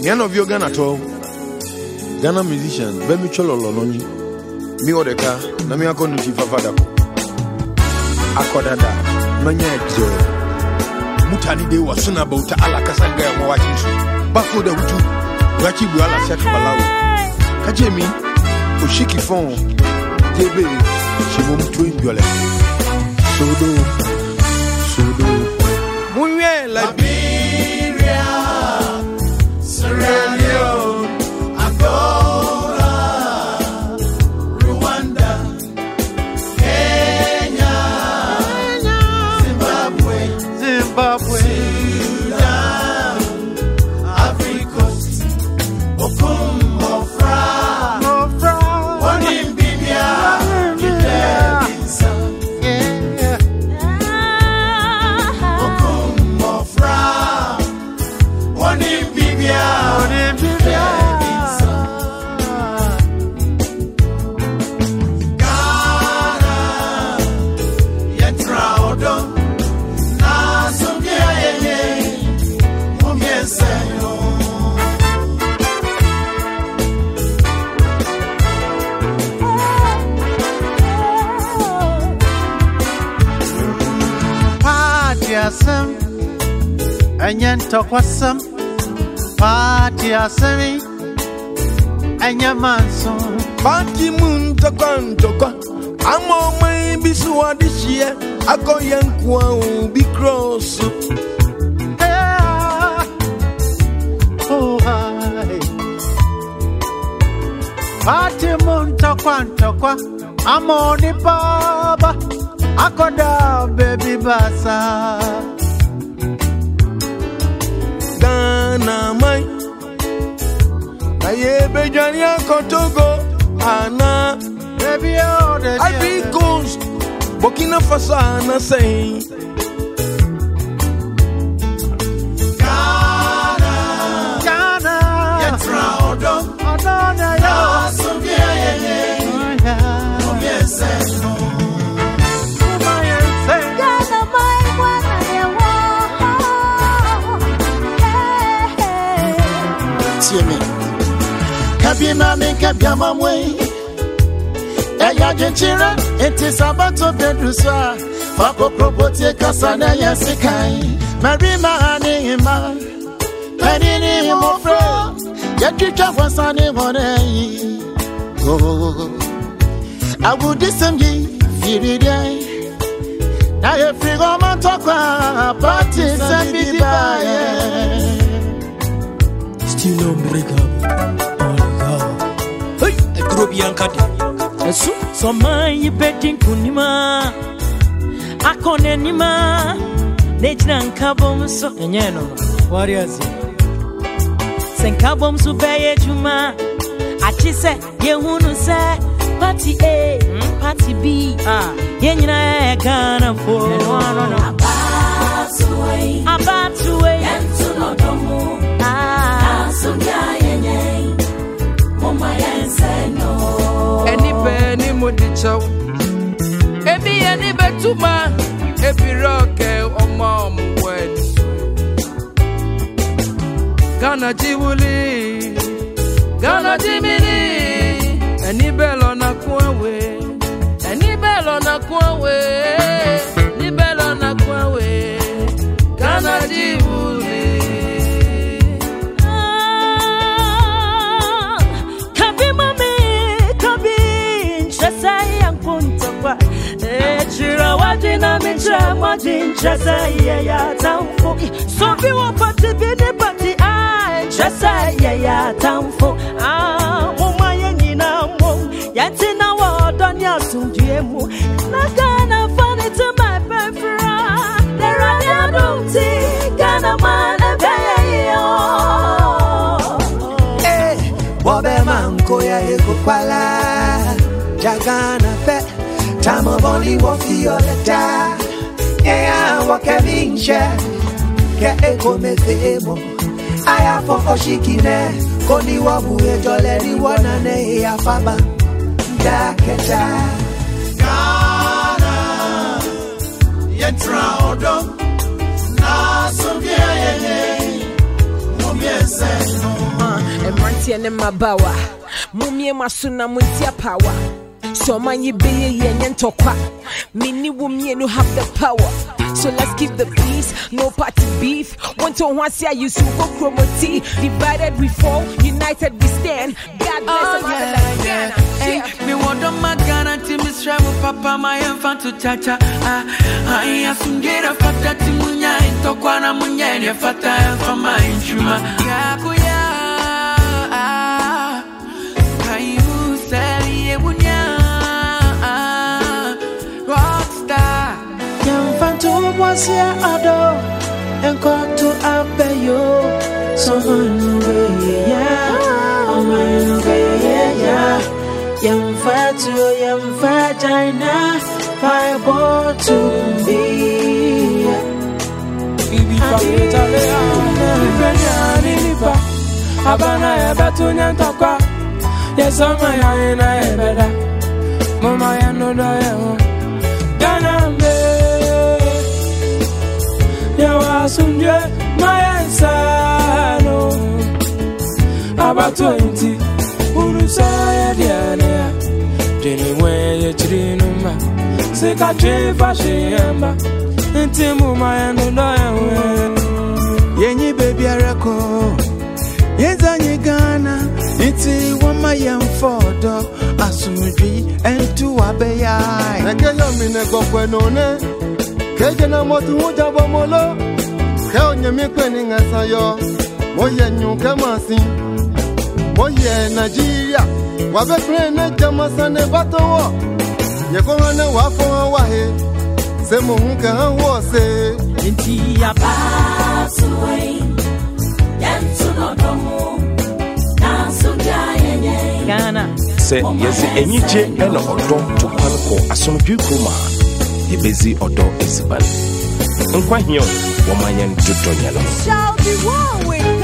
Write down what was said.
None of you Ghana at all. Ghana musician, Bemi Chololoni, me or the car, Namia Konuchi Favada. Akodada, Nanya Mutani de was soon about Alakasanga and watching. Bafo the Hutu, Rachi Buala Sakabalawa. Kajemi, Ushiki phone, Tebe, she won't twin Yola. Sodo, Munye, Liberia, Sierra Leone, Angola, Rwanda, Kenya, Zimbabwe, Sudan, Ivory Coast, Okumofra, Wanimbibia, Kidebisa, Okumofra, Wanimbibia, Kidebisa, Ghana, Yetraodo, Nasubia Yeye, Mumyeseyo. Partyasem, Enyantokwasem, Partyasemi, Enyamanson, Party moon to Kantokwa. I'm on my bisua this year. I go young will be cross. oh hi. Party Muntokwa, I'm on the baba, Akoda baby basa. Ghana, my Ayebe Jania Kotogo, Anna, Baby, oh, the Ivory Coast, Burkina Faso, Anna saying, Ghana, Yetraodo, Adona, Nasubia Yeye, Mumyeseyo. Kabina make a Yamaway. Eya Jenchira, it is about to Bedrusa. Fako Probote Casana Yasikai. Marima Anima. Penny Mofra. Yatrika was an Emonay. Oh, I would disagree. Feel it. Now you free go man talk about parties and be Still unbreakable. Hey, a group yankadi. So my betting kunima. Akonenima. Nejnan kabom so. Enyeno. Warriors. Senkabom so beye juma. Achise yehunu se. Party A, Party B. Yenyina Ghana for. About to wait. Yentu no domo. Any penny modicho. Ebi any betuma. Ebi rock or mom when. Ghana Jiwuli. Ghana Jimini. Any bell on a kwawe. Any bell on a kwawe. Any bell on a kwawe. Ghana Jiwuli. Chira wajina mitra majin chasa ya tamfo. So we want party be the party chasa ya tamfo. Mama yenina mo yatina wa donya sundiemu. Nagana funny to my pefra. There are no Ghana man Hey, Bobe Manko ya Ekwala, Jagana pe. Time of only walk the other day. Yeah, walk a vinche. Get a come femo. I have for Oshikine. Koni wabu e jolly one and a faba. Daketa. Ghana, Yetraodo, Nasubia Yeye, Mumyeseyo. tie ne mabawa mumie masuna muntia power so man you be yen tokwa mini wumie no have the power so let's keep the peace no party beef want to once I used to go chromati divided we fall united we stand God bless Ghana. Hey, me want on my Ghana team is travel papa my infant to chacha I asungera fata timunya intokwa na munya ni fata for my inchuma yakuya kayu seli munya rockstar yamfanto bosia ado enkoto abeyo someone yeah Yamfa China fireball to be Bibi Abana Batunya Toka Yes, I'm my Ina Mama Yanoda Ganambe Yawasunje my ansano About 20 Urusaya Diana Anyway, Chrinuma, Sika Chifa Shiamba, and Timuma and Yenny baby Arako, Yenzani Ghana, it's one my young photo, Asumudri, and two Abeya. I can't mean a Gopenone, Kajana Motu Molo, Kanya Mekwening as I yo, Moya New Kamasi, Moya Nigeria. Wabe prene jamasane bato Yekona wafo wahe Semo hunke hanwose Inti ya basuwe Yentu no domu Nansu jayenye Ghana Se yesi enyiche ena odo Tukwanko asomdwi kuma Yebezi odo esibali Nkwa hiyo Wamanyan tuto nyalo Shall be one way